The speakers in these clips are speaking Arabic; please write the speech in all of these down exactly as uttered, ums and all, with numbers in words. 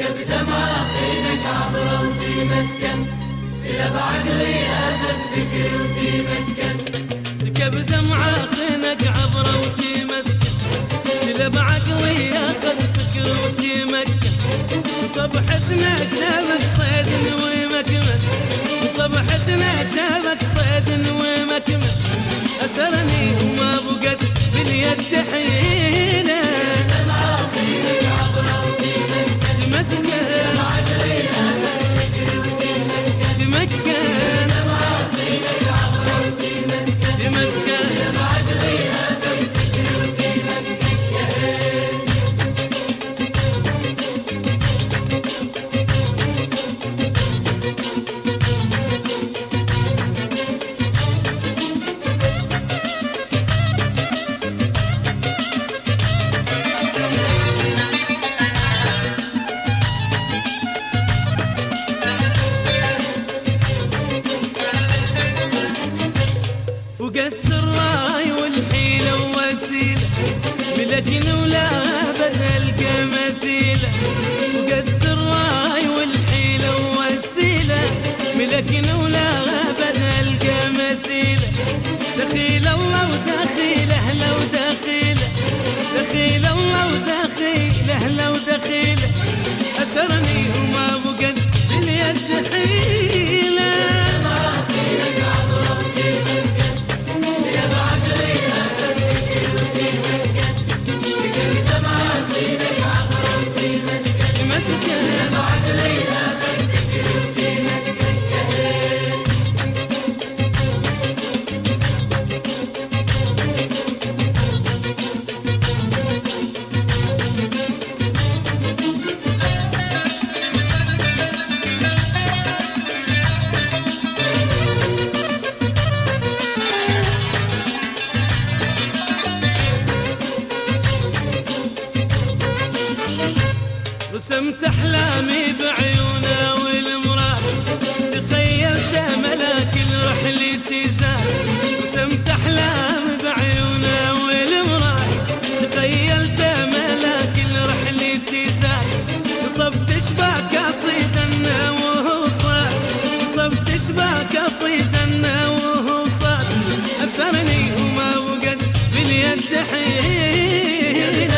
بدمعة خينك عبرة وتمسكن، سلب عقلي أخذ فكري وتمكن. سكب دمعة خينك عبرة وتمسكن، سلب عقلي أخذ فكري وتمكن. وصب حسنة شافك صيد ومكمن، وصب حسنة شافك صيد ومكمن. أسرني وما بقت باليد حيلة، بدمعة خينك عبرة وتمسكن، تمسكن سلب عقلي أخذ فكري وتمكن. تمكن بدمعة خينك عبرة وتمسكن، تمسكن سلب عقلي أخذ فكري وتمكن. يا هيل فقدت الراي والحيلة ووسيلة، لكن ولا بدل كمثيلة. فقدت الراي والحيلة ووسيلة، لكن ولا بدل كمثيلة. دخيل الله ودخيله لو دخيله، دخيل الله ودخيله لو دخيله. أسرني وما بقت باليد حيلة، رسمت أحلامي بعيونه والمراد، تخيلت ملاك الرحل تزال. رسمت أحلامي بعيونه والمراد، تخيلت ملاك الرحل تزال. صبت شباك قصيدنا وهو صاد، صبت شباك قصيدنا وهو صاد. أسرني وما وقت باليد حيلة،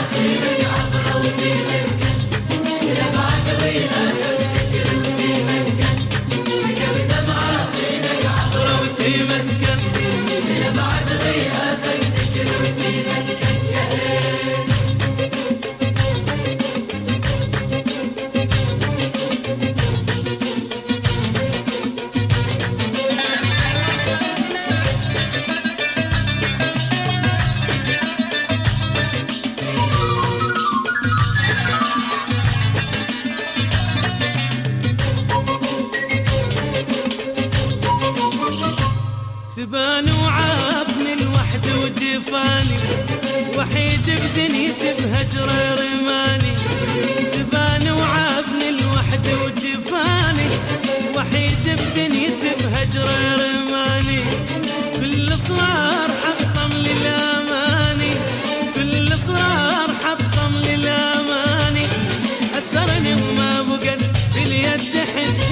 سبان وعافني الوحد وجفاني، وحيد بدنيتي بهجرة رماني. سبان وعافني الوحد وجفاني، وحيد بدنيتي بهجرة رماني. كل صغار حطم للأماني، كل صغار حطم للأماني. أسرني وما بقت باليد حد